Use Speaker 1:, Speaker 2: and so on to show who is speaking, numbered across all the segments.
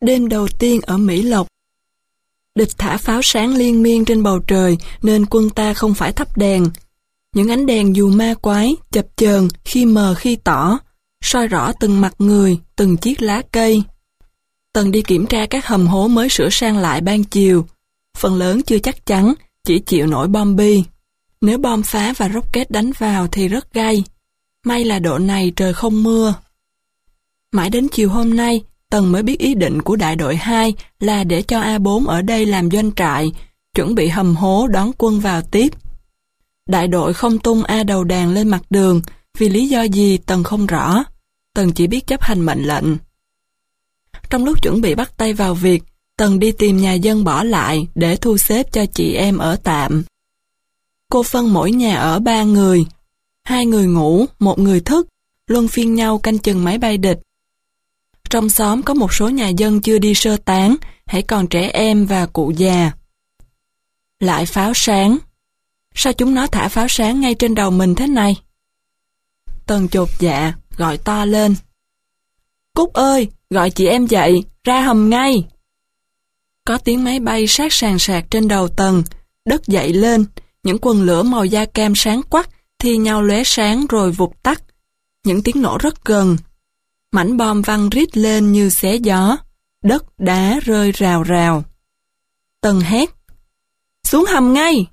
Speaker 1: Đêm đầu tiên ở Mỹ Lộc. Địch thả pháo sáng liên miên trên bầu trời nên quân ta không phải thắp đèn. Những ánh đèn dù ma quái, chập chờn, khi mờ khi tỏ, soi rõ từng mặt người, từng chiếc lá cây. Tần đi kiểm tra các hầm hố mới sửa sang lại ban chiều. Phần lớn chưa chắc chắn, chỉ chịu nổi bom bi. Nếu bom phá và rocket đánh vào thì rất gay. May là độ này trời không mưa. Mãi đến chiều hôm nay, Tần mới biết ý định của đại đội 2 là để cho A4 ở đây làm doanh trại, chuẩn bị hầm hố đón quân vào tiếp. Đại đội không tung A đầu đàn lên mặt đường, vì lý do gì Tần không rõ. Tần chỉ biết chấp hành mệnh lệnh. Trong lúc chuẩn bị bắt tay vào việc, Tần đi tìm nhà dân bỏ lại để thu xếp cho chị em ở tạm. Cô phân mỗi nhà ở 3 người. 2 người ngủ, 1 người thức, luân phiên nhau canh chừng máy bay địch. Trong xóm có một số nhà dân chưa đi sơ tán, hãy còn trẻ em và cụ già. Lại pháo sáng. Sao chúng nó thả pháo sáng ngay trên đầu mình thế này? Tần chột dạ, gọi to lên. Cúc ơi, gọi chị em dậy, ra hầm ngay. Có tiếng máy bay sát sàn sạc trên đầu Tần, đất dậy lên, những quần lửa màu da cam sáng quắc thi nhau lóe sáng rồi vụt tắt. Những tiếng nổ rất gần. Mảnh bom văng rít lên như xé gió, đất đá rơi rào rào. Tần hét, xuống hầm ngay!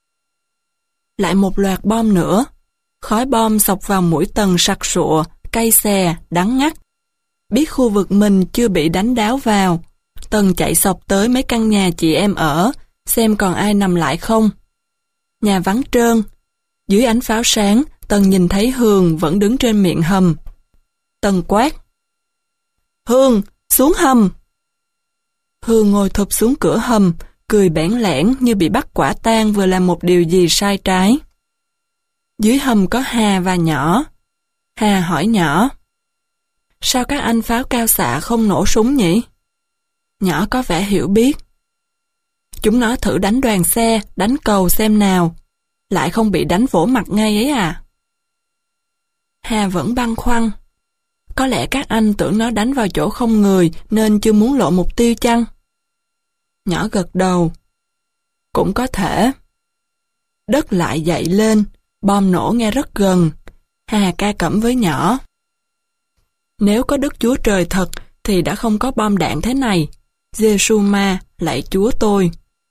Speaker 1: Lại một loạt bom nữa, khói bom xộc vào mũi Tần sặc sụa, cay xè, đắng ngắt. Biết khu vực mình chưa bị đánh đáo vào, Tần chạy xộc tới mấy căn nhà chị em ở, xem còn ai nằm lại không. Nhà vắng trơn, dưới ánh pháo sáng, Tần nhìn thấy Hường vẫn đứng trên miệng hầm. Tần quát, Hương, xuống hầm! Hương ngồi thụp xuống cửa hầm, cười bẽn lẽn như bị bắt quả tang vừa làm một điều gì sai trái. Dưới hầm có Hà và Nhỏ. Hà hỏi Nhỏ, sao các anh pháo cao xạ không nổ súng nhỉ? Nhỏ có vẻ hiểu biết. Chúng nó thử đánh đoàn xe, đánh cầu xem nào, lại không bị đánh vỗ mặt ngay ấy à? Hà vẫn băn khoăn. Có lẽ các anh tưởng nó đánh vào chỗ không người nên chưa muốn lộ mục tiêu chăng? Nhỏ gật đầu. Cũng có thể. Đất lại dậy lên, bom nổ nghe rất gần. Hà ca cẩm với Nhỏ. Nếu có Đức Chúa Trời thật thì đã không có bom đạn thế này. Giê-xu ma, lạy Chúa tôi.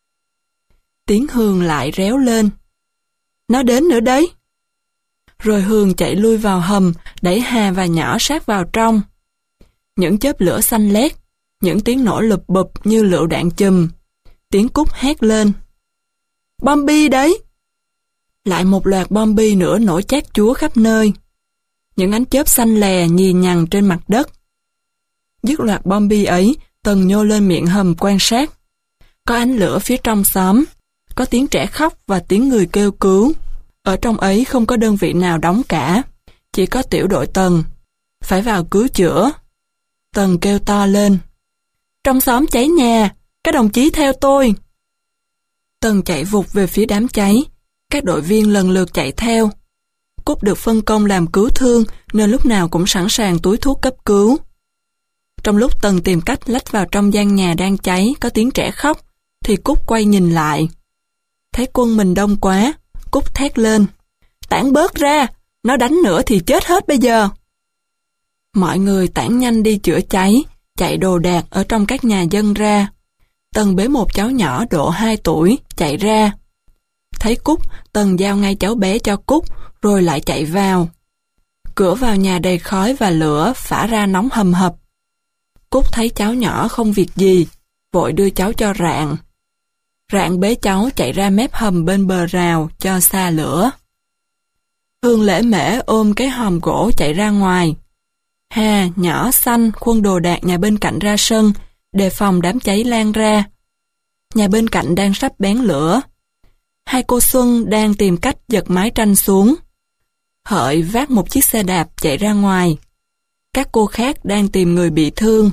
Speaker 1: Tiếng Hương lại réo lên. Nó đến nữa đấy. Rồi Hương chạy lui vào hầm, đẩy Hà và Nhỏ sát vào trong. Những chớp lửa xanh lét, những tiếng nổ lụp bụp như lựu đạn chùm. Tiếng Cúc hét lên. Bom bi đấy! Lại một loạt bom bi nữa nổ chát chúa khắp nơi. Những ánh chớp xanh lè nhì nhằng trên mặt đất. Dứt loạt bom bi ấy, Tần nhô lên miệng hầm quan sát. Có ánh lửa phía trong xóm, có tiếng trẻ khóc và tiếng người kêu cứu. Ở trong ấy không có đơn vị nào đóng cả, chỉ có tiểu đội Tần. Phải vào cứu chữa. Tần kêu to lên. Trong xóm cháy nhà, các đồng chí theo tôi. Tần chạy vụt về phía đám cháy, các đội viên lần lượt chạy theo. Cúc được phân công làm cứu thương nên lúc nào cũng sẵn sàng túi thuốc cấp cứu. Trong lúc Tần tìm cách lách vào trong gian nhà đang cháy có tiếng trẻ khóc, thì Cúc quay nhìn lại. Thấy quân mình đông quá, Cúc thét lên. Tản bớt ra, nó đánh nữa thì chết hết bây giờ. Mọi người tản nhanh đi chữa cháy, chạy đồ đạc ở trong các nhà dân ra. Tần bế một cháu nhỏ độ 2 tuổi, chạy ra. Thấy Cúc, Tần giao ngay cháu bé cho Cúc, rồi lại chạy vào. Cửa vào nhà đầy khói và lửa phả ra nóng hầm hập. Cúc thấy cháu nhỏ không việc gì, vội đưa cháu cho Rạng. Rạng bế cháu chạy ra mép hầm bên bờ rào cho xa lửa. Hương lễ mễ ôm cái hòm gỗ chạy ra ngoài. Hà, Nhỏ, Xanh khuân đồ đạc nhà bên cạnh ra sân, đề phòng đám cháy lan ra. Nhà bên cạnh đang sắp bén lửa. Hai cô Xuân đang tìm cách giật mái tranh xuống. Hợi vác một chiếc xe đạp chạy ra ngoài. Các cô khác đang tìm người bị thương.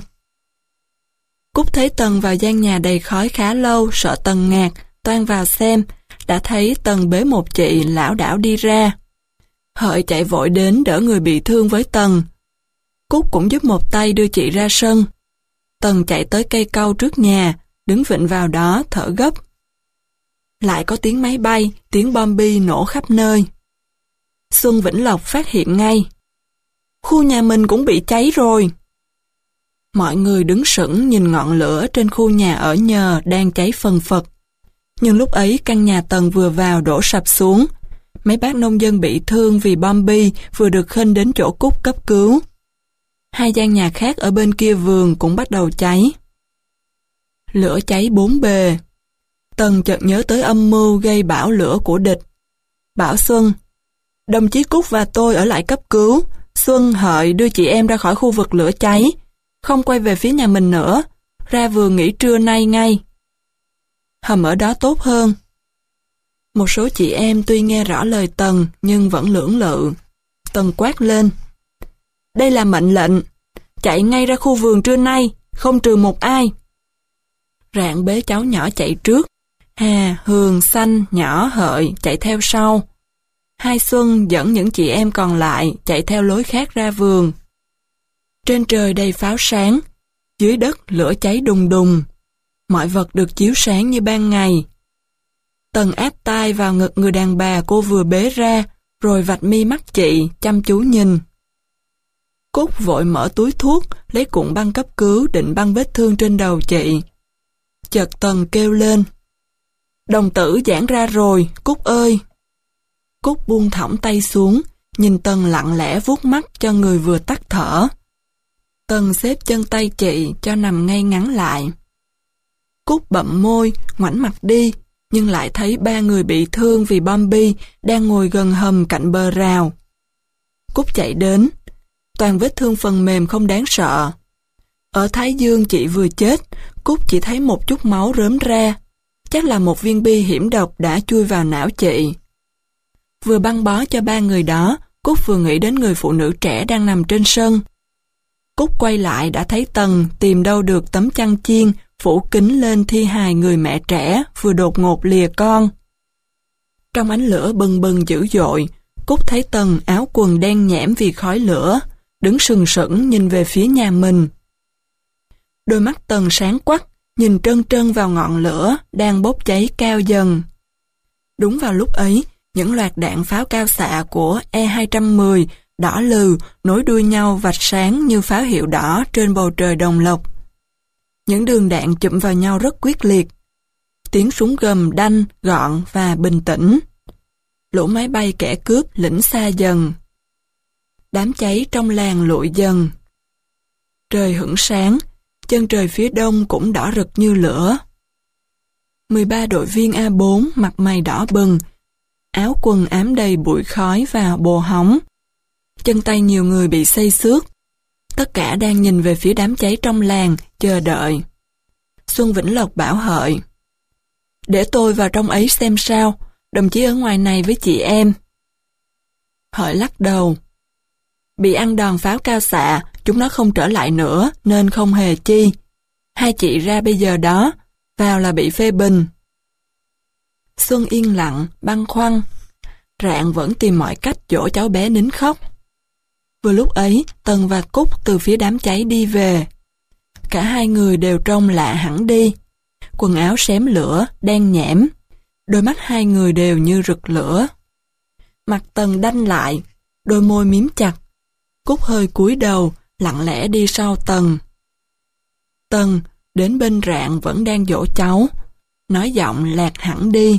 Speaker 1: Cúc thấy Tần vào gian nhà đầy khói khá lâu, sợ Tần ngạt, toan vào xem, đã thấy Tần bế một chị lảo đảo đi ra. Hợi chạy vội đến đỡ người bị thương với Tần. Cúc cũng giúp một tay đưa chị ra sân. Tần chạy tới cây cau trước nhà, đứng vịn vào đó thở gấp. Lại có tiếng máy bay, tiếng bom bi nổ khắp nơi. Xuân Vĩnh Lộc phát hiện ngay. Khu nhà mình cũng bị cháy rồi. Mọi người đứng sững nhìn ngọn lửa trên khu nhà ở nhờ đang cháy phần phật. Nhưng lúc ấy căn nhà Tần vừa vào đổ sập xuống. Mấy bác nông dân bị thương vì bom bi vừa được khênh đến chỗ Cúc cấp cứu. Hai gian nhà khác ở bên kia vườn cũng bắt đầu cháy. Lửa cháy bốn bề. Tần chợt nhớ tới âm mưu gây bão lửa của địch. Bảo Xuân, đồng chí Cúc và tôi ở lại cấp cứu. Xuân, Hợi đưa chị em ra khỏi khu vực lửa cháy. Không quay về phía nhà mình nữa. Ra vườn nghỉ trưa nay ngay. Hầm ở đó tốt hơn. Một số chị em tuy nghe rõ lời Tần nhưng vẫn lưỡng lự. Tần quát lên. Đây là mệnh lệnh. Chạy ngay ra khu vườn trưa nay, không trừ một ai. Rạng bế cháu nhỏ chạy trước. Hà, Hường, Xanh, Nhỏ, Hợi chạy theo sau. Hai Xuân dẫn những chị em còn lại chạy theo lối khác ra vườn. Trên trời đầy pháo sáng, dưới đất lửa cháy đùng đùng. Mọi vật được chiếu sáng như ban ngày. Tần áp tai vào ngực người đàn bà cô vừa bế ra, rồi vạch mi mắt chị, chăm chú nhìn. Cúc vội mở túi thuốc, lấy cuộn băng cấp cứu định băng vết thương trên đầu chị. Chợt Tần kêu lên. Đồng tử giãn ra rồi, Cúc ơi! Cúc buông thõng tay xuống, nhìn Tần lặng lẽ vuốt mắt cho người vừa tắt thở. Tần xếp chân tay chị cho nằm ngay ngắn lại. Cúc bậm môi, ngoảnh mặt đi, nhưng lại thấy ba người bị thương vì bom bi đang ngồi gần hầm cạnh bờ rào. Cúc chạy đến. Toàn vết thương phần mềm không đáng sợ. Ở thái dương chị vừa chết, Cúc chỉ thấy một chút máu rớm ra. Chắc là một viên bi hiểm độc đã chui vào não chị. Vừa băng bó cho ba người đó, Cúc vừa nghĩ đến người phụ nữ trẻ đang nằm trên sân. Cúc quay lại đã thấy Tần tìm đâu được tấm chăn chiên phủ kín lên thi hài người mẹ trẻ vừa đột ngột lìa con. Trong ánh lửa bừng bừng dữ dội, Cúc thấy Tần áo quần đen nhẽm vì khói lửa, đứng sừng sững nhìn về phía nhà mình. Đôi mắt Tần sáng quắc, nhìn trân trân vào ngọn lửa đang bốc cháy cao dần. Đúng vào lúc ấy, những loạt đạn pháo cao xạ của E-210 đỏ lừ nối đuôi nhau vạch sáng như pháo hiệu đỏ trên bầu trời Đồng Lộc. Những đường đạn chụm vào nhau rất quyết liệt. Tiếng súng gầm đanh, gọn và bình tĩnh. Lũ máy bay kẻ cướp lĩnh xa dần. Đám cháy trong làng lụi dần. Trời hửng sáng, chân trời phía đông cũng đỏ rực như lửa. 13 đội viên A4 mặt mày đỏ bừng, áo quần ám đầy bụi khói và bồ hóng. Chân tay nhiều người bị xây xước. Tất cả đang nhìn về phía đám cháy trong làng, chờ đợi. Xuân Vĩnh Lộc bảo Hợi. Để tôi vào trong ấy xem sao, đồng chí ở ngoài này với chị em. Hợi lắc đầu. Bị ăn đòn pháo cao xạ, chúng nó không trở lại nữa, nên không hề chi. Hai chị ra bây giờ đó, vào là bị phê bình. Xuân yên lặng, băn khoăn. Rạng vẫn tìm mọi cách dỗ cháu bé nín khóc. Vừa lúc ấy, Tần và Cúc từ phía đám cháy đi về. Cả hai người đều trông lạ hẳn đi. Quần áo xém lửa, đen nhẽm. Đôi mắt hai người đều như rực lửa. Mặt Tần đanh lại, đôi môi mím chặt. Cúc hơi cúi đầu, lặng lẽ đi sau Tần. Tần, đến bên Rạng vẫn đang dỗ cháu. Nói giọng lạc hẳn đi.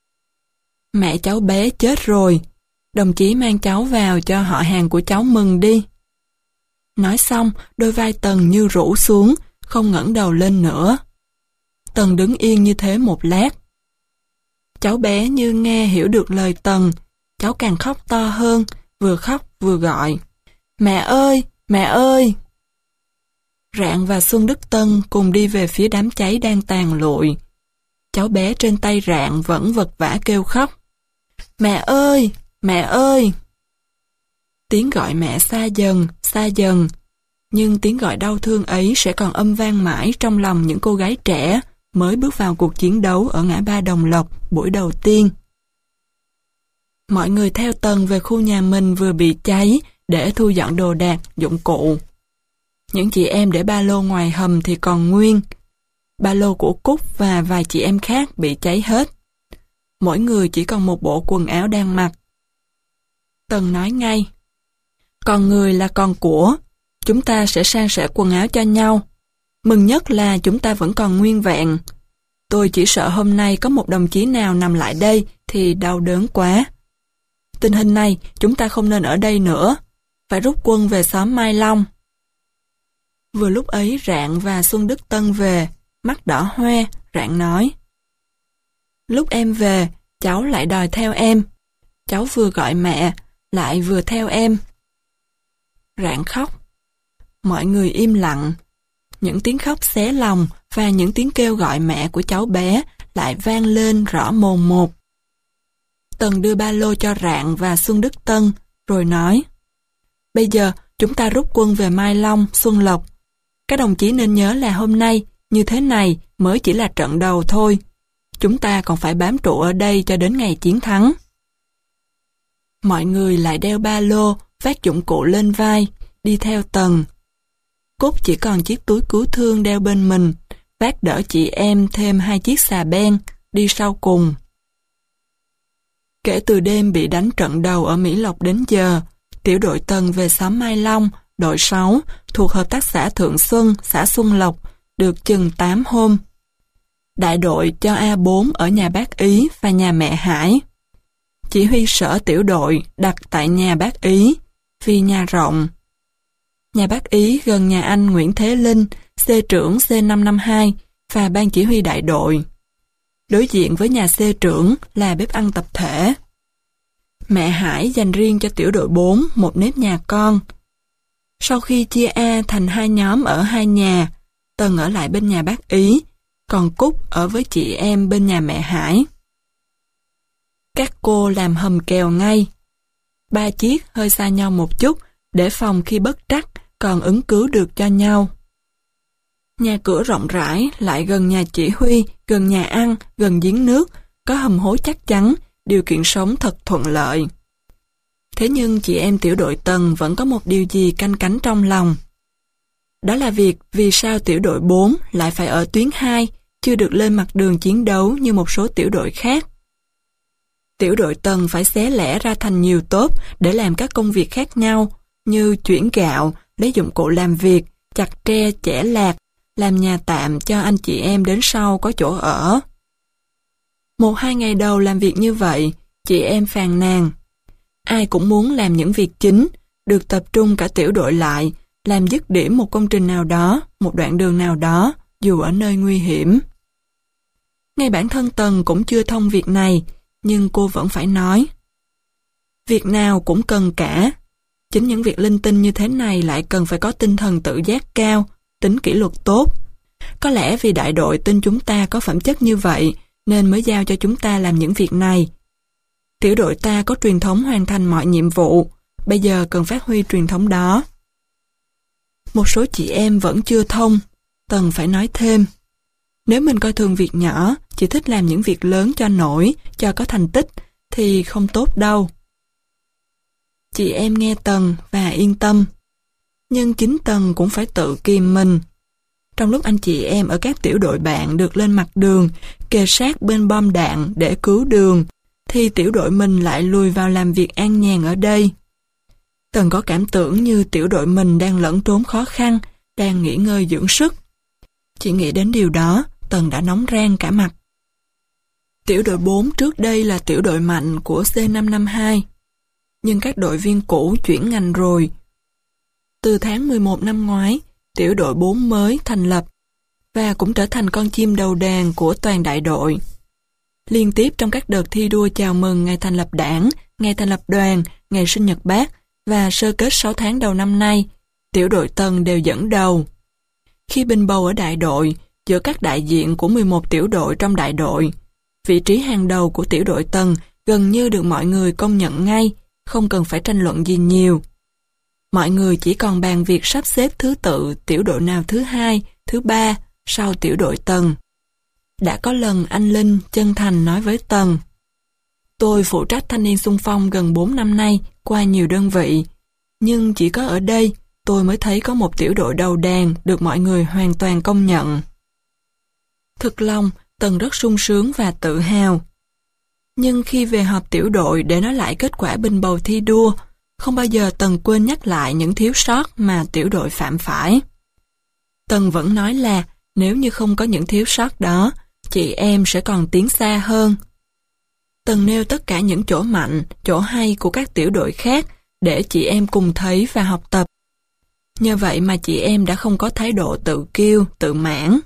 Speaker 1: Mẹ cháu bé chết rồi. Đồng chí mang cháu vào cho họ hàng của cháu mừng đi. Nói xong, đôi vai Tần như rũ xuống, không ngẩng đầu lên nữa. Tần đứng yên như thế một lát. Cháu bé như nghe hiểu được lời Tần, cháu càng khóc to hơn, vừa khóc vừa gọi. Mẹ ơi, mẹ ơi! Rạng và Xuân Đức Tân cùng đi về phía đám cháy đang tàn lụi. Cháu bé trên tay Rạng vẫn vật vã kêu khóc. Mẹ ơi, mẹ ơi! Tiếng gọi mẹ xa dần, nhưng tiếng gọi đau thương ấy sẽ còn âm vang mãi trong lòng những cô gái trẻ mới bước vào cuộc chiến đấu ở ngã ba Đồng Lộc buổi đầu tiên. Mọi người theo Tần về khu nhà mình vừa bị cháy để thu dọn đồ đạc, dụng cụ. Những chị em để ba lô ngoài hầm thì còn nguyên. Ba lô của Cúc và vài chị em khác bị cháy hết. Mỗi người chỉ còn một bộ quần áo đang mặc. Tần nói ngay, còn người là còn của, chúng ta sẽ san sẻ quần áo cho nhau. Mừng nhất là chúng ta vẫn còn nguyên vẹn. Tôi chỉ sợ hôm nay có một đồng chí nào nằm lại đây thì đau đớn quá. Tình hình này chúng ta không nên ở đây nữa, phải rút quân về xóm Mai Long. Vừa lúc ấy Rạng và Xuân Đức Tân về, mắt đỏ hoe. Rạng nói, lúc em về, cháu lại đòi theo em. Cháu vừa gọi mẹ, lại vừa theo em. Rạng khóc. Mọi người im lặng. Những tiếng khóc xé lòng và những tiếng kêu gọi mẹ của cháu bé lại vang lên rõ mồn một. Tần đưa ba lô cho Rạng và Xuân Đức Tân, rồi nói, bây giờ chúng ta rút quân về Mai Long, Xuân Lộc. Các đồng chí nên nhớ là hôm nay, như thế này mới chỉ là trận đầu thôi. Chúng ta còn phải bám trụ ở đây cho đến ngày chiến thắng. Mọi người lại đeo ba lô, vác dụng cụ lên vai, đi theo Tần. Cúc chỉ còn chiếc túi cứu thương đeo bên mình, vác đỡ chị em thêm 2 chiếc xà beng, đi sau cùng. Kể từ đêm bị đánh trận đầu ở Mỹ Lộc đến giờ, tiểu đội Tần về xóm Mai Long, đội 6, thuộc hợp tác xã Thượng Xuân, xã Xuân Lộc, được chừng 8 hôm. Đại đội cho A4 ở nhà bác Ý và nhà mẹ Hải. Chỉ huy sở tiểu đội đặt tại nhà bác Ý, vì nhà rộng. Nhà bác Ý gần nhà anh Nguyễn Thế Linh, C trưởng C552 và ban chỉ huy đại đội. Đối diện với nhà C trưởng là bếp ăn tập thể. Mẹ Hải dành riêng cho tiểu đội 4 một nếp nhà con. Sau khi chia A thành 2 nhóm ở 2 nhà, Tần ở lại bên nhà bác Ý, còn Cúc ở với chị em bên nhà mẹ Hải. Các cô làm hầm kèo ngay. 3 chiếc hơi xa nhau một chút, để phòng khi bất trắc còn ứng cứu được cho nhau. Nhà cửa rộng rãi, lại gần nhà chỉ huy, gần nhà ăn, gần giếng nước, có hầm hố chắc chắn, điều kiện sống thật thuận lợi. Thế nhưng chị em tiểu đội Tần vẫn có một điều gì canh cánh trong lòng. Đó là việc vì sao tiểu đội 4 lại phải ở tuyến 2, chưa được lên mặt đường chiến đấu như một số tiểu đội khác. Tiểu đội Tần phải xé lẻ ra thành nhiều tốp để làm các công việc khác nhau, như chuyển gạo, lấy dụng cụ làm việc, chặt tre, chẻ lạc, làm nhà tạm cho anh chị em đến sau có chỗ ở. 1-2 ngày đầu làm việc như vậy, chị em phàn nàn. Ai cũng muốn làm những việc chính, được tập trung cả tiểu đội lại, làm dứt điểm một công trình nào đó, một đoạn đường nào đó, dù ở nơi nguy hiểm. Ngay bản thân Tần cũng chưa thông việc này, nhưng cô vẫn phải nói. Việc nào cũng cần cả. Chính những việc linh tinh như thế này lại cần phải có tinh thần tự giác cao, tính kỷ luật tốt. Có lẽ vì đại đội tin chúng ta có phẩm chất như vậy, nên mới giao cho chúng ta làm những việc này. Tiểu đội ta có truyền thống hoàn thành mọi nhiệm vụ, bây giờ cần phát huy truyền thống đó. Một số chị em vẫn chưa thông, Tần phải nói thêm. Nếu mình coi thường việc nhỏ, chỉ thích làm những việc lớn cho nổi, cho có thành tích, thì không tốt đâu. Chị em nghe Tần và yên tâm. Nhưng chính Tần cũng phải tự kìm mình. Trong lúc anh chị em ở các tiểu đội bạn được lên mặt đường, kề sát bên bom đạn để cứu đường, thì tiểu đội mình lại lùi vào làm việc an nhàn ở đây. Tần có cảm tưởng như tiểu đội mình đang lẫn trốn khó khăn, đang nghỉ ngơi dưỡng sức. Chỉ nghĩ đến điều đó, Tần đã nóng rang cả mặt. Tiểu đội 4 trước đây là tiểu đội mạnh của C552, nhưng các đội viên cũ chuyển ngành rồi. Từ tháng 11 năm ngoái, tiểu đội 4 mới thành lập, và cũng trở thành con chim đầu đàn của toàn đại đội. Liên tiếp trong các đợt thi đua chào mừng ngày thành lập đảng, ngày thành lập đoàn, ngày sinh nhật Bác và sơ kết 6 tháng đầu năm nay, tiểu đội Tần đều dẫn đầu. Khi bình bầu ở đại đội, giữa các đại diện của 11 tiểu đội trong đại đội, vị trí hàng đầu của tiểu đội Tần gần như được mọi người công nhận ngay, không cần phải tranh luận gì nhiều. Mọi người chỉ còn bàn việc sắp xếp thứ tự tiểu đội nào thứ 2, thứ 3 sau tiểu đội Tần. Đã có lần anh Linh chân thành nói với Tần: tôi phụ trách thanh niên xung phong gần 4 năm nay qua nhiều đơn vị, nhưng chỉ có ở đây tôi mới thấy có một tiểu đội đầu đàn được mọi người hoàn toàn công nhận. Thực lòng, Tần rất sung sướng và tự hào. Nhưng khi về họp tiểu đội để nói lại kết quả bình bầu thi đua, không bao giờ Tần quên nhắc lại những thiếu sót mà tiểu đội phạm phải. Tần vẫn nói là nếu như không có những thiếu sót đó, chị em sẽ còn tiến xa hơn. Tần nêu tất cả những chỗ mạnh, chỗ hay của các tiểu đội khác để chị em cùng thấy và học tập. Nhờ vậy mà chị em đã không có thái độ tự kiêu, tự mãn.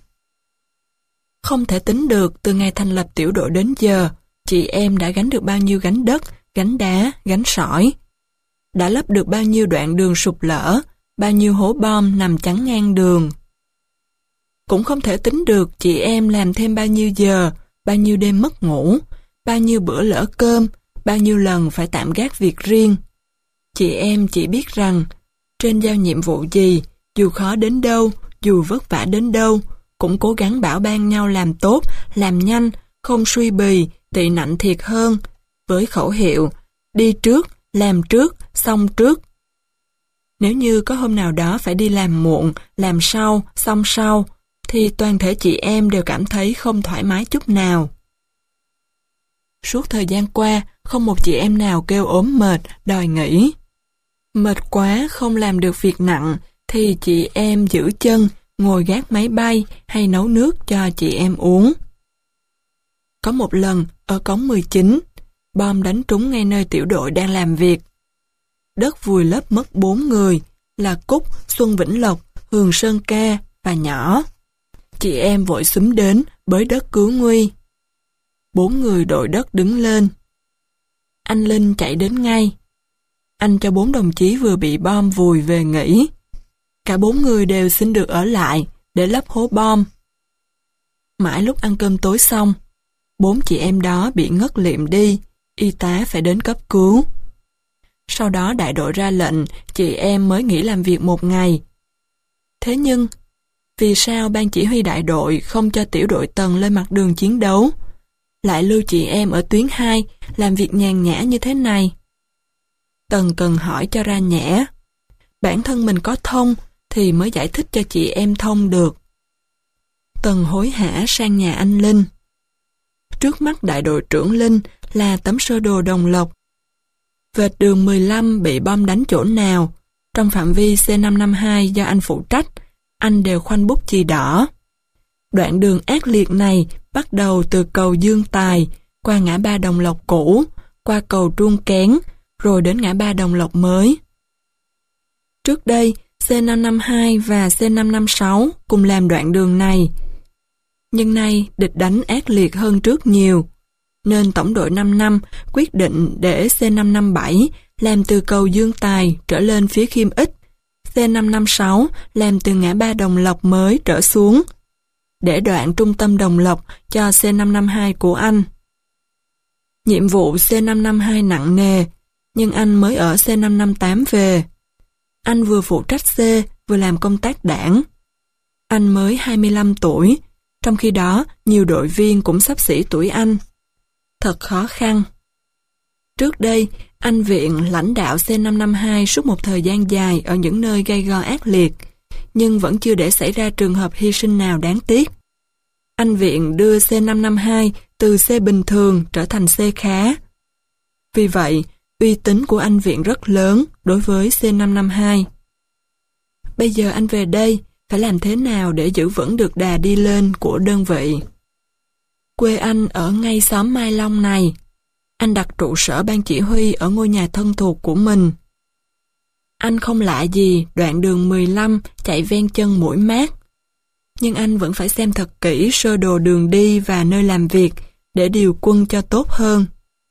Speaker 1: Không thể tính được từ ngày thành lập tiểu đội đến giờ, chị em đã gánh được bao nhiêu gánh đất, gánh đá, gánh sỏi. Đã lấp được bao nhiêu đoạn đường sụp lở, bao nhiêu hố bom nằm chắn ngang đường. Cũng không thể tính được chị em làm thêm bao nhiêu giờ, bao nhiêu đêm mất ngủ, bao nhiêu bữa lỡ cơm, bao nhiêu lần phải tạm gác việc riêng. Chị em chỉ biết rằng, trên giao nhiệm vụ gì, dù khó đến đâu, dù vất vả đến đâu, cũng cố gắng bảo ban nhau làm tốt, làm nhanh, không suy bì, tị nạnh thiệt hơn, với khẩu hiệu, đi trước, làm trước, xong trước. Nếu như có hôm nào đó phải đi làm muộn, làm sau, xong sau, thì toàn thể chị em đều cảm thấy không thoải mái chút nào. Suốt thời gian qua, không một chị em nào kêu ốm mệt, đòi nghỉ. Mệt quá không làm được việc nặng, thì chị em giữ chân, ngồi gác máy bay hay nấu nước cho chị em uống. Có một lần, ở cống 19, bom đánh trúng ngay nơi tiểu đội đang làm việc. Đất vùi lấp mất 4 người, là Cúc, Xuân Vĩnh Lộc, Hường Sơn Ca và Nhỏ. Chị em vội xúm đến, bới đất cứu nguy. 4 người đội đất đứng lên. Anh Linh chạy đến ngay. Anh cho 4 đồng chí vừa bị bom vùi về nghỉ. Cả 4 người đều xin được ở lại để lấp hố bom. Mãi lúc ăn cơm tối xong, 4 chị em đó bị ngất liệm đi, y tá phải đến cấp cứu. Sau đó đại đội ra lệnh, chị em mới nghỉ làm việc 1 ngày. Thế nhưng, vì sao ban chỉ huy đại đội không cho tiểu đội Tần lên mặt đường chiến đấu, lại lưu chị em ở tuyến 2 làm việc nhàn nhã như thế này? Tần cần hỏi cho ra nhẽ. Bản thân mình có thông thì mới giải thích cho chị em thông được. Tần hối hả sang nhà anh Linh. Trước mắt đại đội trưởng Linh là tấm sơ đồ Đồng Lộc. Vệt đường 15 bị bom đánh chỗ nào, trong phạm vi C552 do anh phụ trách, anh đều khoanh bút chì đỏ. Đoạn đường ác liệt này bắt đầu từ cầu Dương Tài, qua ngã ba Đồng Lộc cũ, qua cầu Truông Kén, rồi đến ngã ba Đồng Lộc mới. Trước đây, C552 và C556 cùng làm đoạn đường này. Nhưng nay địch đánh ác liệt hơn trước nhiều, nên tổng đội 5 năm quyết định để C557 làm từ cầu Dương Tài trở lên phía Khiêm Ích, C556 làm từ ngã ba Đồng Lộc mới trở xuống, để đoạn trung tâm Đồng Lộc cho C552 của anh. Nhiệm vụ C552 nặng nề, nhưng anh mới ở C558 về. Anh vừa phụ trách C, vừa làm công tác đảng. Anh mới 25 tuổi, trong khi đó nhiều đội viên cũng xấp xỉ tuổi anh. Thật khó khăn. Trước đây, anh Viện lãnh đạo C552 suốt một thời gian dài ở những nơi gay go ác liệt, nhưng vẫn chưa để xảy ra trường hợp hy sinh nào đáng tiếc. Anh Viện đưa C552 từ C bình thường trở thành C khá. Vì vậy, uy tín của anh Viện rất lớn đối với C552. Bây giờ anh về đây, phải làm thế nào để giữ vững được đà đi lên của đơn vị? Quê anh ở ngay xóm Mai Long này. Anh đặt trụ sở ban chỉ huy ở ngôi nhà thân thuộc của mình. Anh không lạ gì đoạn đường 15 chạy ven chân Mũi Mát. Nhưng anh vẫn phải xem thật kỹ sơ đồ đường đi và nơi làm việc để điều quân cho tốt hơn.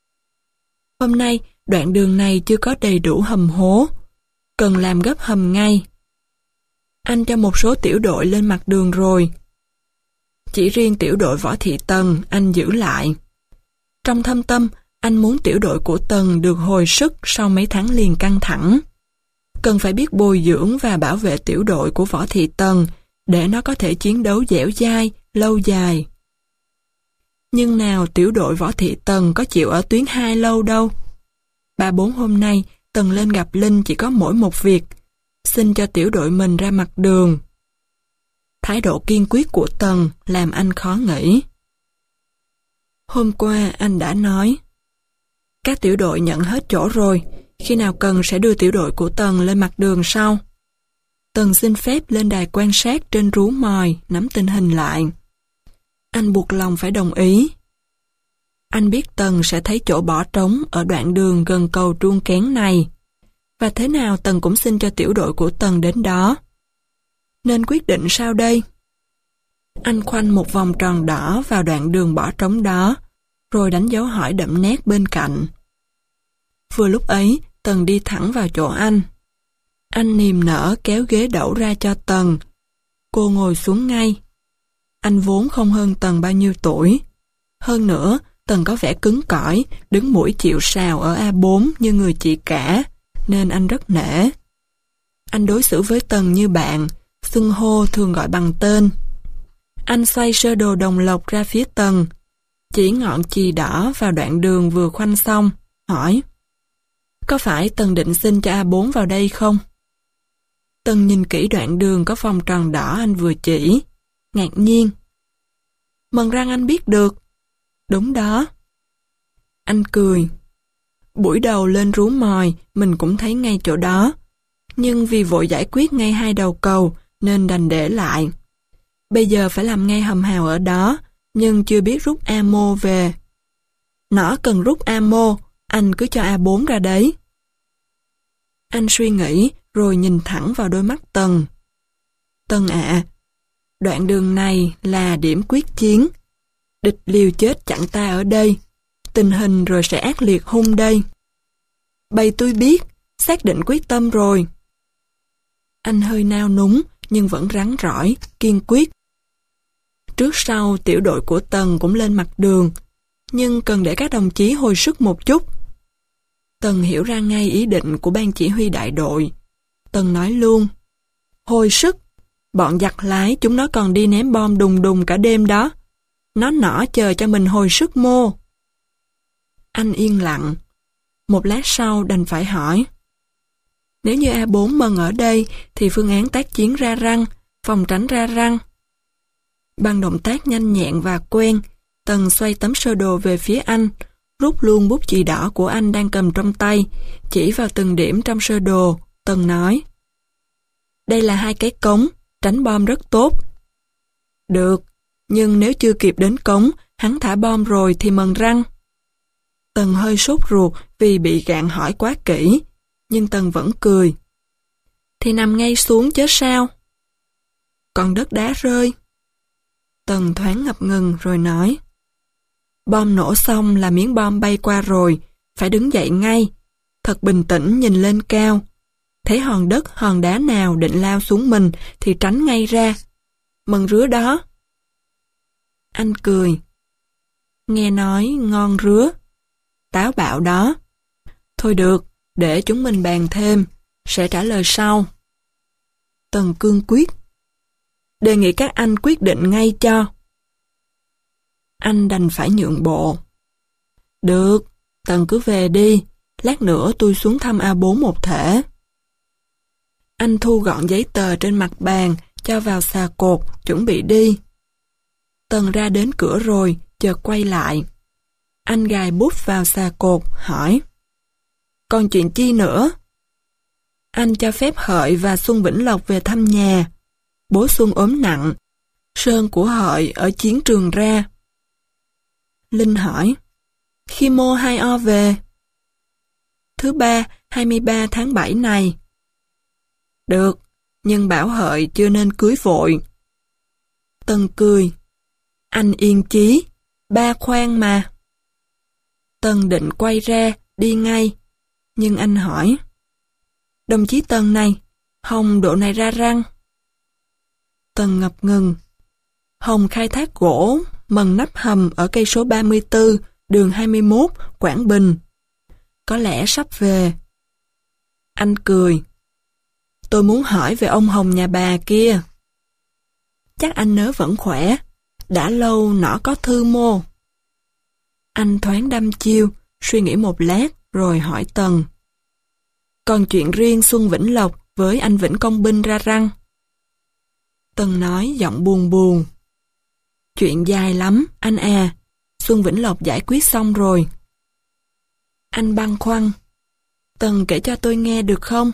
Speaker 1: Hôm nay, đoạn đường này chưa có đầy đủ hầm hố, cần làm gấp hầm ngay. Anh cho một số tiểu đội lên mặt đường rồi. Chỉ riêng tiểu đội Võ Thị Tần anh giữ lại. Trong thâm tâm, anh muốn tiểu đội của Tần được hồi sức sau mấy tháng liền căng thẳng. Cần phải biết bồi dưỡng và bảo vệ tiểu đội của Võ Thị Tần để nó có thể chiến đấu dẻo dai, lâu dài. Nhưng nào tiểu đội Võ Thị Tần có chịu ở tuyến 2 lâu đâu. 3-4 hôm nay, Tần lên gặp Linh chỉ có mỗi một việc, xin cho tiểu đội mình ra mặt đường. Thái độ kiên quyết của Tần làm anh khó nghĩ. Hôm qua anh đã nói, các tiểu đội nhận hết chỗ rồi, khi nào cần sẽ đưa tiểu đội của Tần lên mặt đường sau. Tần xin phép lên đài quan sát trên rú mòi, nắm tình hình lại. Anh buộc lòng phải đồng ý. Anh biết Tần sẽ thấy chỗ bỏ trống ở đoạn đường gần cầu Truông Kén này, và thế nào Tần cũng xin cho tiểu đội của Tần đến đó. Nên quyết định sao đây? Anh khoanh một vòng tròn đỏ vào đoạn đường bỏ trống đó, rồi đánh dấu hỏi đậm nét bên cạnh. Vừa lúc ấy, Tần đi thẳng vào chỗ anh. Anh niềm nở kéo ghế đẩu ra cho Tần. Cô ngồi xuống ngay. Anh vốn không hơn Tần bao nhiêu tuổi. Hơn nữa, Tần có vẻ cứng cỏi, đứng mũi chịu sào ở A4 như người chị cả, nên anh rất nể. Anh đối xử với Tần như bạn, xưng hô thường gọi bằng tên. Anh xoay sơ đồ đồng lộc ra phía Tần, chỉ ngọn chì đỏ vào đoạn đường vừa khoanh xong, hỏi: có phải Tần định xin cho A4 vào đây không? Tần nhìn kỹ đoạn đường có vòng tròn đỏ anh vừa chỉ, ngạc nhiên. Mần răng anh biết được. Đúng đó. Anh cười. Buổi đầu lên rú mòi, mình cũng thấy ngay chỗ đó. Nhưng vì vội giải quyết ngay hai đầu cầu, nên đành để lại. Bây giờ phải làm ngay hầm hào ở đó, nhưng chưa biết rút ammo về. Nó cần rút ammo, anh cứ cho A4 ra đấy. Anh suy nghĩ, rồi nhìn thẳng vào đôi mắt Tần. Tần ạ, đoạn đường này là điểm quyết chiến. Địch liều chết chặn ta ở đây. Tình hình rồi sẽ ác liệt hung đây. Bầy tôi biết, xác định quyết tâm rồi. Anh hơi nao núng, nhưng vẫn rắn rỏi, kiên quyết. Trước sau tiểu đội của Tần cũng lên mặt đường, nhưng cần để các đồng chí hồi sức một chút. Tần hiểu ra ngay ý định của ban chỉ huy đại đội. Tần nói luôn: hồi sức, bọn giặc lái chúng nó còn đi ném bom đùng đùng cả đêm đó. Nó nỏ chờ cho mình hồi sức mô. Anh yên lặng. Một lát sau đành phải hỏi: nếu như A4 Mần ở đây thì phương án tác chiến ra răng, phòng tránh ra răng. Bằng động tác nhanh nhẹn và quen, Tần xoay tấm sơ đồ về phía anh, rút luôn bút chì đỏ của anh đang cầm trong tay, chỉ vào từng điểm trong sơ đồ. Tần nói: đây là hai cái cống, tránh bom rất tốt. Được, nhưng nếu chưa kịp đến cống, hắn thả bom rồi thì Mần răng. Tần hơi sốt ruột vì bị gạn hỏi quá kỹ, nhưng Tần vẫn cười. Thì nằm ngay xuống chứ sao? Còn đất đá rơi. Tần thoáng ngập ngừng rồi nói: bom nổ xong là miếng bom bay qua rồi, phải đứng dậy ngay, thật bình tĩnh nhìn lên cao. Thấy hòn đất, hòn đá nào định lao xuống mình thì tránh ngay ra. Mần rứa đó. Anh cười. Nghe nói ngon rứa. Táo bạo đó. Thôi được, để chúng mình bàn thêm, sẽ trả lời sau. Tần cương quyết. Đề nghị các anh quyết định ngay cho. Anh đành phải nhượng bộ. Được, Tần cứ về đi, lát nữa tôi xuống thăm A4 một thể. Anh thu gọn giấy tờ trên mặt bàn, cho vào xà cột, chuẩn bị đi. Tần ra đến cửa rồi, chợt quay lại. Anh gài bút vào xà cột, hỏi: còn chuyện chi nữa? Anh cho phép Hợi và Xuân Vĩnh Lộc về thăm nhà. Bố Xuân ốm nặng, Sơn của Hợi ở chiến trường ra. Linh hỏi: khi mô 2O về? Thứ ba, 23 tháng 7 này. Được, nhưng bảo Hợi chưa nên cưới vội. Tần cười. Anh yên chí, ba khoan mà. Tần định quay ra, đi ngay. Nhưng anh hỏi: đồng chí Tần này, Hồng độ này ra răng. Tần ngập ngừng. Hồng khai thác gỗ, Mần nắp hầm ở cây số 34, đường 21, Quảng Bình. Có lẽ sắp về. Anh cười. Tôi muốn hỏi về ông Hồng nhà bà kia. Chắc anh nhớ vẫn khỏe. Đã lâu nọ có thư mô. Anh thoáng đăm chiêu, suy nghĩ một lát, rồi hỏi Tần. Còn chuyện riêng Xuân Vĩnh Lộc với anh Vĩnh Công Binh ra răng. Tần nói giọng buồn buồn. Chuyện dài lắm, anh à. Xuân Vĩnh Lộc giải quyết xong rồi. Anh băn khoăn. Tần kể cho tôi nghe được không?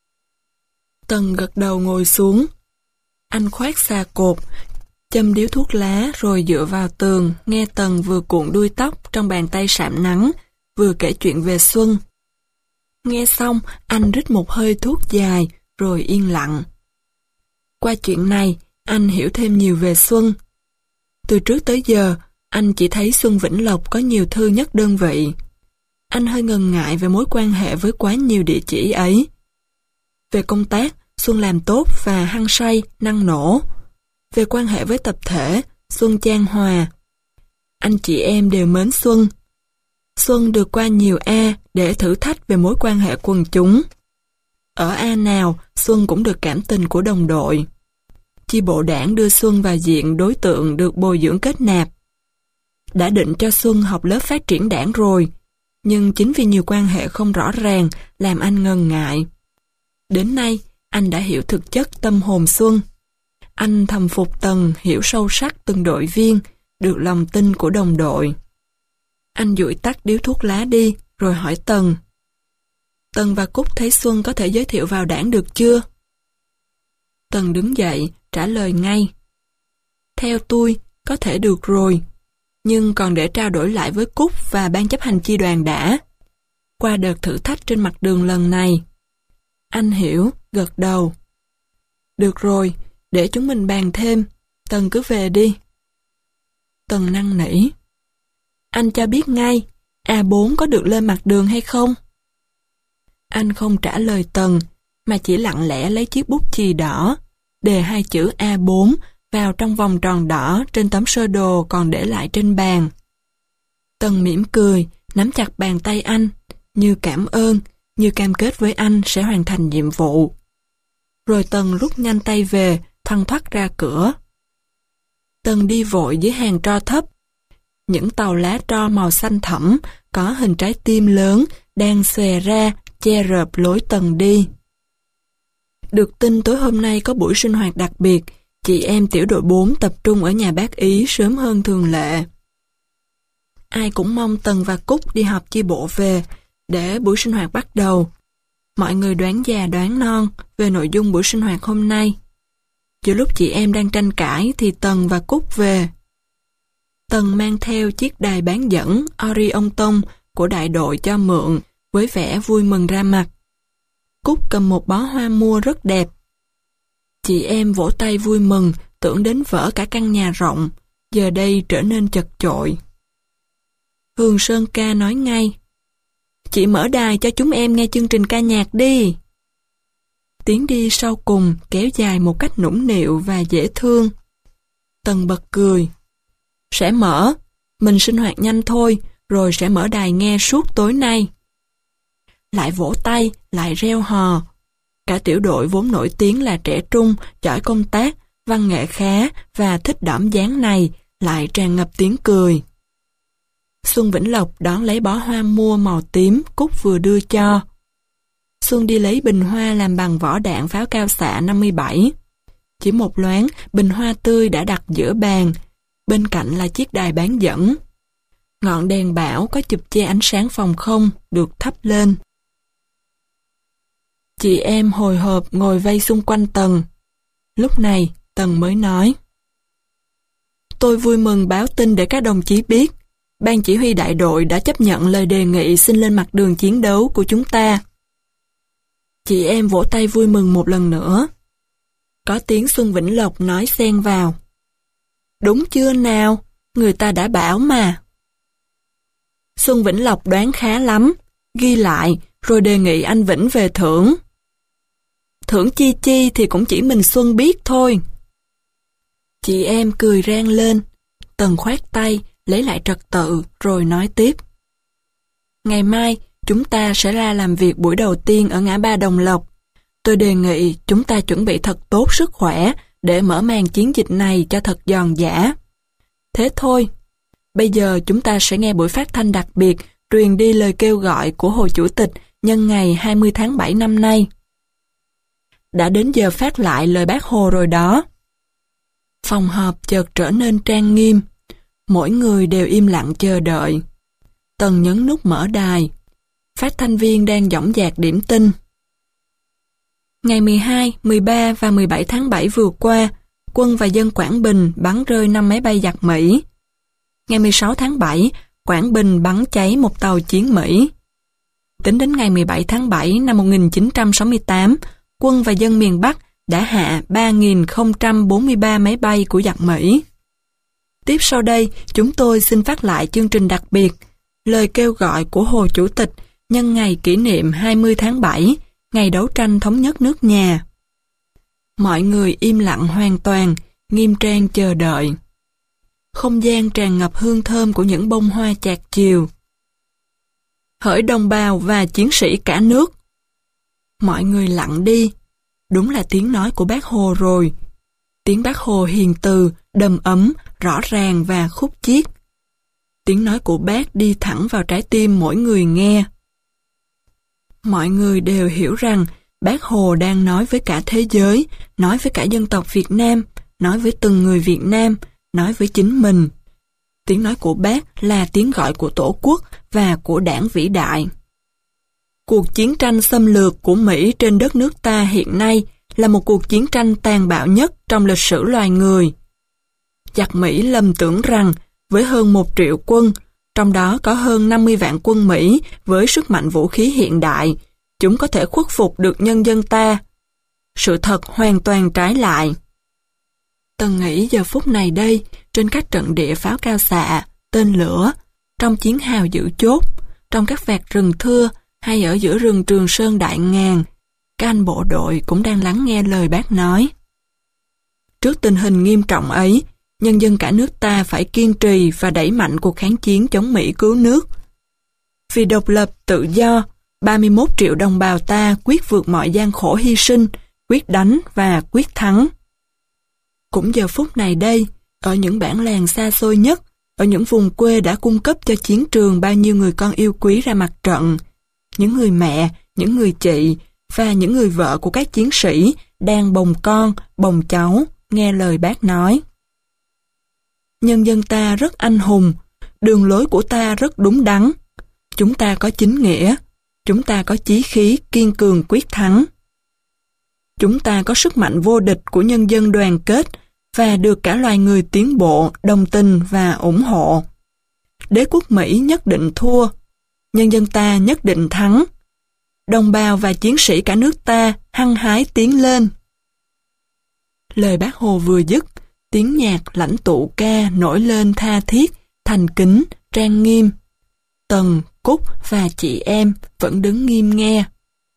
Speaker 1: Tần gật đầu ngồi xuống. Anh khoác xà cột, châm điếu thuốc lá rồi dựa vào tường, nghe Tần vừa cuộn đuôi tóc trong bàn tay sạm nắng, vừa kể chuyện về Xuân. Nghe xong, anh rít một hơi thuốc dài, rồi yên lặng. Qua chuyện này, anh hiểu thêm nhiều về Xuân. Từ trước tới giờ, anh chỉ thấy Xuân Vĩnh Lộc có nhiều thư nhất đơn vị. Anh hơi ngần ngại về mối quan hệ với quá nhiều địa chỉ ấy. Về công tác, Xuân làm tốt và hăng say, năng nổ. Về quan hệ với tập thể, Xuân chan hòa. Anh chị em đều mến Xuân. Xuân được qua nhiều A để thử thách về mối quan hệ quần chúng. Ở A nào, Xuân cũng được cảm tình của đồng đội. Chi bộ đảng đưa Xuân vào diện đối tượng được bồi dưỡng kết nạp. Đã định cho Xuân học lớp phát triển đảng rồi, nhưng chính vì nhiều quan hệ không rõ ràng làm anh ngần ngại. Đến nay, anh đã hiểu thực chất tâm hồn Xuân. Anh thầm phục Tần hiểu sâu sắc từng đội viên, được lòng tin của đồng đội. Anh dụi tắt điếu thuốc lá đi, rồi hỏi Tần. Tần và Cúc thấy Xuân có thể giới thiệu vào đảng được chưa? Tần đứng dậy, trả lời ngay. Theo tôi, có thể được rồi, nhưng còn để trao đổi lại với Cúc và ban chấp hành chi đoàn đã. Qua đợt thử thách trên mặt đường lần này. Anh hiểu, gật đầu. Được rồi, để chúng mình bàn thêm, Tần cứ về đi. Tần năn nỉ. Anh cho biết ngay, A4 có được lên mặt đường hay không? Anh không trả lời Tần, mà chỉ lặng lẽ lấy chiếc bút chì đỏ, đề hai chữ A4 vào trong vòng tròn đỏ trên tấm sơ đồ còn để lại trên bàn. Tần mỉm cười, nắm chặt bàn tay anh, như cảm ơn, như cam kết với anh sẽ hoàn thành nhiệm vụ. Rồi Tần rút nhanh tay về, thoăn thoắt ra cửa. Tần đi vội dưới hàng tro thấp. Những tàu lá tro màu xanh thẫm, có hình trái tim lớn, đang xòe ra, che rợp lối Tần đi. Được tin tối hôm nay có buổi sinh hoạt đặc biệt, chị em tiểu đội 4 tập trung ở nhà bác Ý sớm hơn thường lệ. Ai cũng mong Tần và Cúc đi họp chi bộ về, để buổi sinh hoạt bắt đầu. Mọi người đoán già đoán non về nội dung buổi sinh hoạt hôm nay. Giữa lúc chị em đang tranh cãi thì Tần và Cúc về. Tần mang theo chiếc đài bán dẫn Orion Tông của đại đội cho mượn với vẻ vui mừng ra mặt. Cúc cầm một bó hoa mua rất đẹp. Chị em vỗ tay vui mừng, tưởng đến vỡ cả căn nhà rộng, giờ đây trở nên chật chội. Hường Sơn Ca nói ngay. Chị mở đài cho chúng em nghe chương trình ca nhạc đi. Tiếng đi sau cùng kéo dài một cách nũng nịu và dễ thương. Tần bật cười. Sẽ mở, mình sinh hoạt nhanh thôi, rồi sẽ mở đài nghe suốt tối nay. Lại vỗ tay, lại reo hò. Cả tiểu đội vốn nổi tiếng là trẻ trung, giỏi công tác, văn nghệ khá và thích đỏm dáng này, lại tràn ngập tiếng cười. Xuân Vĩnh Lộc đón lấy bó hoa mua màu tím Cúc vừa đưa cho. Xuân đi lấy bình hoa làm bằng vỏ đạn pháo cao xạ 57. Chỉ một loáng, bình hoa tươi đã đặt giữa bàn, bên cạnh là chiếc đài bán dẫn. Ngọn đèn bão có chụp che ánh sáng phòng không được thắp lên. Chị em hồi hộp ngồi vây xung quanh Tần. Lúc này, Tần mới nói. Tôi vui mừng báo tin để các đồng chí biết. Ban chỉ huy đại đội đã chấp nhận lời đề nghị xin lên mặt đường chiến đấu của chúng ta. Chị em vỗ tay vui mừng một lần nữa. Có tiếng Xuân Vĩnh Lộc nói xen vào. Đúng chưa nào? Người ta đã bảo mà. Xuân Vĩnh Lộc đoán khá lắm, ghi lại rồi đề nghị anh Vĩnh về thưởng. Thưởng chi chi thì cũng chỉ mình Xuân biết thôi. Chị em cười rang lên. Tần khoát tay, lấy lại trật tự rồi nói tiếp. Ngày mai chúng ta sẽ ra làm việc buổi đầu tiên ở ngã ba Đồng Lộc. Tôi đề nghị chúng ta chuẩn bị thật tốt sức khỏe để mở màn chiến dịch này cho thật giòn giã. Thế thôi, bây giờ chúng ta sẽ nghe buổi phát thanh đặc biệt truyền đi lời kêu gọi của Hồ Chủ tịch nhân ngày 20 tháng 7 năm nay. đã đến giờ phát lại lời Bác Hồ rồi đó. Phòng họp chợt trở nên trang nghiêm. Mỗi người đều im lặng chờ đợi. Tần nhấn nút mở đài. Phát thanh viên đang dõng dạc điểm tin. Ngày 12, 13 và 17 tháng 7 vừa qua, quân và dân Quảng Bình bắn rơi 5 máy bay giặc Mỹ. Ngày 16 tháng 7, Quảng Bình bắn cháy một tàu chiến Mỹ. Tính đến ngày 17 tháng 7 năm 1968, quân và dân miền Bắc đã hạ 3.043 máy bay của giặc Mỹ. Tiếp sau đây, chúng tôi xin phát lại chương trình đặc biệt, lời kêu gọi của Hồ Chủ tịch nhân ngày kỷ niệm 20 tháng 7, ngày đấu tranh thống nhất nước nhà. Mọi người im lặng hoàn toàn, nghiêm trang chờ đợi. Không gian tràn ngập hương thơm của những bông hoa chạc chiều. Hỡi đồng bào và chiến sĩ cả nước. Mọi người lặng đi. Đúng là tiếng nói của Bác Hồ rồi. Tiếng Bác Hồ hiền từ, đầm ấm, rõ ràng và khúc chiết. Tiếng nói của Bác đi thẳng vào trái tim mỗi người nghe. Mọi người đều hiểu rằng Bác Hồ đang nói với cả thế giới, nói với cả dân tộc Việt Nam, nói với từng người Việt Nam, nói với chính mình. Tiếng nói của Bác là tiếng gọi của Tổ quốc và của Đảng vĩ đại. Cuộc chiến tranh xâm lược của Mỹ trên đất nước ta hiện nay là một cuộc chiến tranh tàn bạo nhất trong lịch sử loài người. Giặc Mỹ lầm tưởng rằng với hơn 1 triệu quân, trong đó có hơn 50 vạn quân Mỹ với sức mạnh vũ khí hiện đại, chúng có thể khuất phục được nhân dân ta. Sự thật hoàn toàn trái lại. Tần nghĩ giờ phút này đây, trên các trận địa pháo cao xạ, tên lửa, trong chiến hào giữ chốt, trong các vạt rừng thưa hay ở giữa rừng Trường Sơn Đại Ngàn, các anh bộ đội cũng đang lắng nghe lời Bác nói. Trước tình hình nghiêm trọng ấy, nhân dân cả nước ta phải kiên trì và đẩy mạnh cuộc kháng chiến chống Mỹ cứu nước. Vì độc lập, tự do, 31 triệu đồng bào ta quyết vượt mọi gian khổ hy sinh, quyết đánh và quyết thắng. Cũng giờ phút này đây, ở những bản làng xa xôi nhất, ở những vùng quê đã cung cấp cho chiến trường bao nhiêu người con yêu quý ra mặt trận, những người mẹ, những người chị và những người vợ của các chiến sĩ đang bồng con, bồng cháu, nghe lời Bác nói. Nhân dân ta rất anh hùng, đường lối của ta rất đúng đắn. Chúng ta có chính nghĩa, chúng ta có chí khí kiên cường quyết thắng. Chúng ta có sức mạnh vô địch của nhân dân đoàn kết và được cả loài người tiến bộ, đồng tình và ủng hộ. Đế quốc Mỹ nhất định thua, nhân dân ta nhất định thắng. Đồng bào và chiến sĩ cả nước ta hăng hái tiến lên. Lời Bác Hồ vừa dứt, tiếng nhạc lãnh tụ ca nổi lên tha thiết, thành kính, trang nghiêm. Tần, Cúc và chị em vẫn đứng nghiêm nghe.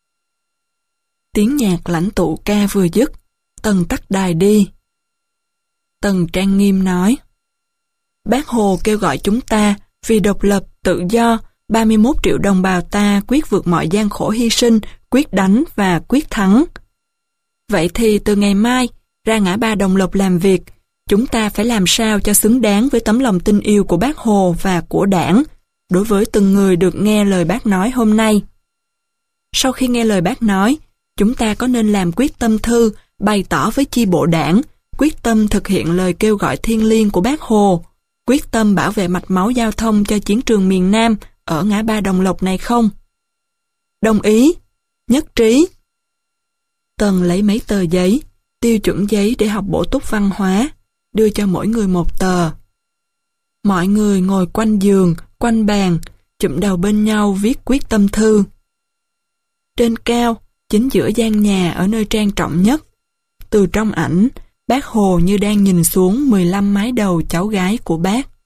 Speaker 1: Tiếng nhạc lãnh tụ ca vừa dứt, Tần tắt đài đi. Tần trang nghiêm nói: Bác Hồ kêu gọi chúng ta vì độc lập, tự do, 31 triệu đồng bào ta quyết vượt mọi gian khổ hy sinh, quyết đánh và quyết thắng. Vậy thì từ ngày mai, ra ngã ba Đồng Lộc làm việc, chúng ta phải làm sao cho xứng đáng với tấm lòng tin yêu của Bác Hồ và của Đảng, đối với từng người được nghe lời Bác nói hôm nay. Sau khi nghe lời Bác nói, chúng ta có nên làm quyết tâm thư bày tỏ với chi bộ Đảng, quyết tâm thực hiện lời kêu gọi thiêng liêng của Bác Hồ, quyết tâm bảo vệ mạch máu giao thông cho chiến trường miền Nam ở ngã ba Đồng Lộc này không? Đồng ý, nhất trí. Tần lấy mấy tờ giấy, tiêu chuẩn giấy để học bổ túc văn hóa, đưa cho mỗi người một tờ. Mọi người ngồi quanh giường, quanh bàn, chụm đầu bên nhau viết quyết tâm thư. Trên cao, chính giữa gian nhà ở nơi trang trọng nhất, từ trong ảnh, Bác Hồ như đang nhìn xuống 15 mái đầu cháu gái của Bác.